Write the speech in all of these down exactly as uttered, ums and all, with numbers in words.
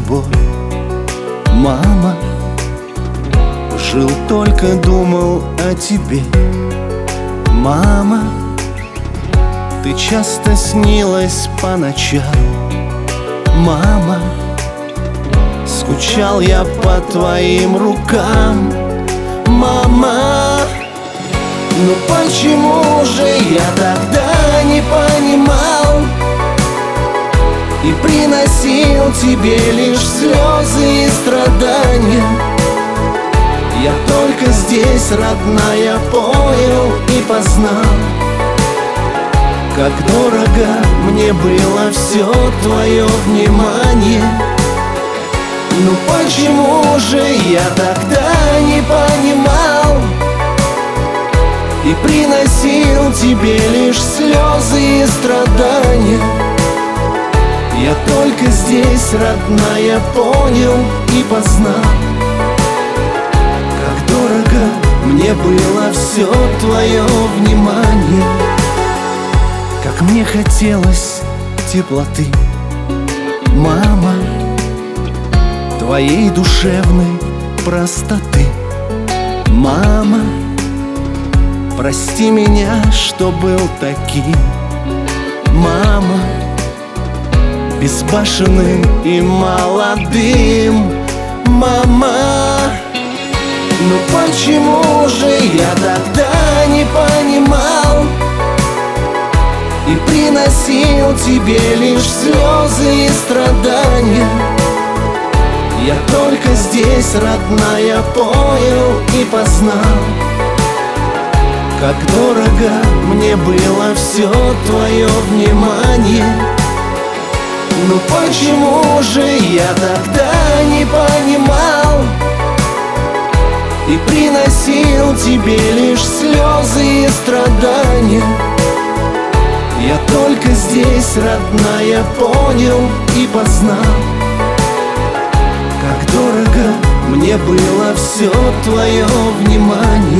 тобой. Мама, жил только думал о тебе. Мама, ты часто снилась по ночам. Мама, скучал я по твоим рукам. Мама, ну почему же я тогда не понимал и приносил тебе лишь слезы и страдания? Я только здесь, родная, понял и познал, как дорого мне было все твое внимание. Ну почему же я тогда не понимал и приносил тебе лишь слезы и страдания? Я только здесь, родная, понял и познал, как дорого мне было все твое внимание. Как мне хотелось теплоты, мама, твоей душевной простоты. Мама, прости меня, что был таким. Мама, безбашенным и молодым. Мама, ну почему же я тогда не понимал и приносил тебе лишь слезы и страдания? Я только здесь, родная, понял и познал, как дорого мне было все твое внимание. Ну почему же я тогда не понимал и приносил тебе лишь слезы и страдания? Я только здесь, родная, понял и познал, как дорого мне было все твое внимание.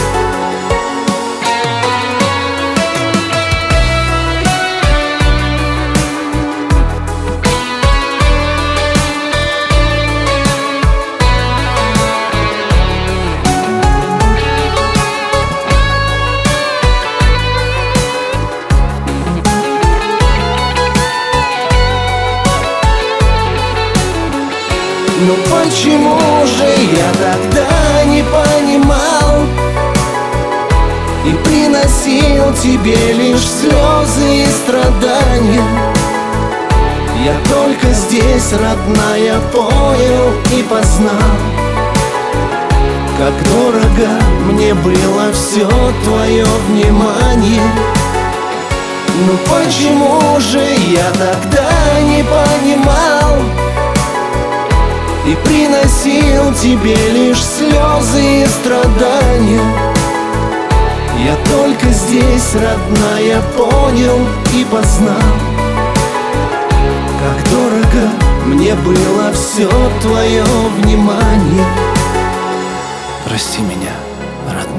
Ну почему же я тогда не понимал и приносил тебе лишь слезы и страдания? Я только здесь, родная, понял и познал, как дорого мне было все твое внимание. Ну почему же я тогда не понимал и приносил тебе лишь слезы и страдания? Я только здесь, родная, понял и познал, как дорого мне было все твое внимание. Прости меня, родная.